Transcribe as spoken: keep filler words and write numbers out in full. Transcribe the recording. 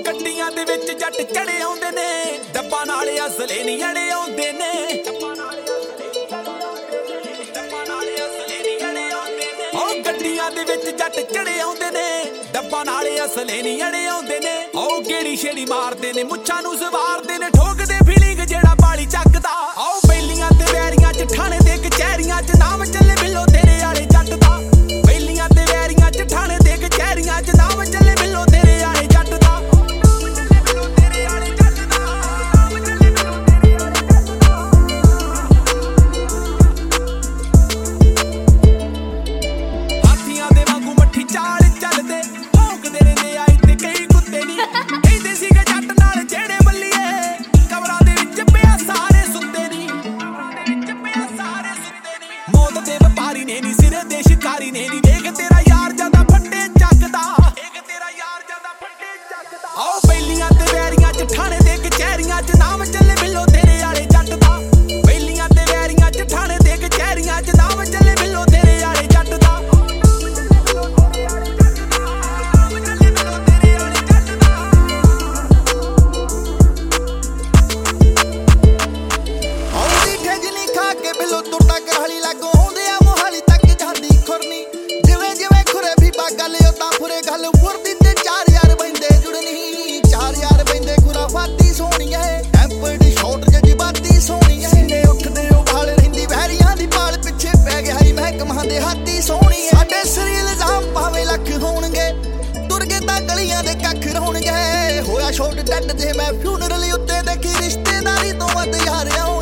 ਗੱਡੀਆਂ ਦੇ ਵਿੱਚ ਜੱਟ ਚੜੇ ਆਉਂਦੇ ਨੇ, ਡੱਬਾ ਨਾਲ ਅਸਲੇ ਨਹੀਂ ਅੜੇ ਆਉਂਦੇ ਨੇ। ਉਹ ਗੱਡੀਆਂ ਦੇ ਵਿੱਚ ਜੱਟ ਚੜੇ ਆਉਂਦੇ ਨੇ, ਡੱਬਾ ਨਾਲ ਅਸਲੇ ਨਹੀਂ ਅੜੇ ਆਉਂਦੇ ਨੇ। ਉਹ ਗੇੜੀ ਛੇੜੀ ਮਾਰਦੇ ਨੇ, ਮੁੱਛਾਂ ਨੂੰ ਸਵਾਰਦੇ ਨੇ, ਠੋਕਦੇ ਫੀਲਿੰਗ ਜਿਹੜਾ ਬਾਲੀ ਚੱਕਦਾ। ਆਓ ਬੇਲੀਆਂ ਤੇ ਵੈਰੀਆਂ ਚ ਠਾਣੇ ਦੇ ਕਚਹਿਰੀਆਂ ਚ ਨਾਮ ਚੱਲੇ ਬਿੱਲੋ ਤੇਰੇ ਵਾਲੇ ਜੱਟ ਦਾ। ਬੇਲੀਆਂ ਤੇ ਵੈਰੀਆਂ ਚ ਠਾਣੇ ਦੇ ਕਚਹਿਰੀਆਂ ਚ ਨਾਮ ਚੱਲੇ ਬਿੱਲੋ ਤੇਰੇ ਵਾਲੇ ਜੱਟ ਦਾ। ਹਾਥੀਆਂ ਦੇ ਵਾਂਗੂ ਮੱਠੀ ਚਾਲ ਚੱਲਦੇ, ਭੌਂਕਦੇ ਰਹਿੰਦੇ ਆ ਇੱਥੇ ਕਈ ਕੁੱਤੇ ਨੀ। ਕਹਿੰਦੇ ਸੀਗੇ ਜੱਟ ਨਾਲ ਜਿਹੜੇ ਬੱਲੀਏ, ਕਬਰਾਂ ਦੇ ਵਿੱਚ ਪਿਆ ਸਾਰੇ ਸੁੱਤੇ ਨੀ। ਮੌਤ ਦੇ ਵਪਾਰੀ ਨੇ ਨੀ, ਸਿਰੇ ਦੇ ਸ਼ਿਕਾਰੀ ਨੇ ਨੀ। ਵੇਖ ਤੇਰਾ ਯਾਰ ਜਾਂਦਾ ਫੱਟੇ ਚੱਕਦਾ, ਵੇਖ ਤੇਰਾ ਯਾਰ ਜਾਂਦਾ ਫੱਟੇ ਚੱਕਦਾ। ਆਓ ਬੇਲੀਆਂ ਤੇ ਵੈਰੀਆਂ ਚ ਠਾਣੇ ਦੇ ਕਚਹਿਰੀਆਂ ਚ ਨਾਮ ਚੱਲੇ ਬਿੱਲੋ ਤੇਰੇ ਵਾਲੇ ਜੱਟ ਦਾ। ਬੇਲੀਆਂ ਤੇ ਵੈਰੀਆਂ ਚ ਠਾਣੇ ਦੇ ਕਚਹਿਰੀਆਂ ਚ ਨਾਮ ਚੱਲੇ ਬਿੱਲੋ ਤੇਰੇ ਵਾਲੇ ਜੱਟ ਦਾ। ਬਿੱਲੋ ਤੁਰਦਾ ਕਰਹਾਲੀ ਲਾਗੋਂ ਆਉਂਦੇ ਆ ਮੋਹਾਲੀ ਤੱਕ ਜਾਂਦੀ ਖੁਰਨੀ। ਜਿਵੇਂ ਜਿਵੇਂ ਖੁਰੇ ਵੀ ਬਾ ਗੱਲ ਉਦਾਂ ਫੁਰੇ ਗੱਲ ਮੁਰਦੀ ਤੇ ਚਾਰ ਯਾਰ ਬੈਂਦੇ ਜੁੜਨੀ। ਚਾਰ ਯਾਰ ਬੈਂਦੇ ਖੁਰਾਫਾਤੀ ਸੋਹਣੀਏ, ਟੈਂਪਰ ਦੀ ਸ਼ਾਟ ਜਜ਼ਬਾਤੀ ਸੋਹਣੀਏ। ਸੀਨੇ ਉੱਠਦੇ ਉਬਾਲ ਰਹਿੰਦੀ ਵਹਿਰੀਆਂ ਦੀ ਪਾਲ ਪਿੱਛੇ ਪੈ ਗਿਆ ਹੀ ਮਹਿਕਮਾਂ ਦੇ ਹਾਥੀ ਸੋਹਣੀਏ। ਸਾਡੇ ਸਿਰ ਇਲਜ਼ਾਮ ਭਾਵੇਂ ਲੱਖ ਹੋਣਗੇ, ਤੁਰ ਗਏ ਤਾਂ ਗਲੀਆਂ ਦੇ ਕੱਖ ਰੋਣਗੇ। ਹੋਇਆ ਸ਼ੋਟ ਡੱਡ ਜੇ ਮੈਂ ਫਿਊਨਰਲ ਉੱਤੇ ਦੇਖੀ, ਰਿਸ਼ਤੇਦਾਰੀ ਤੋਂ ਵੱਧ ਯਾਰ ਆਉਣਗੇ।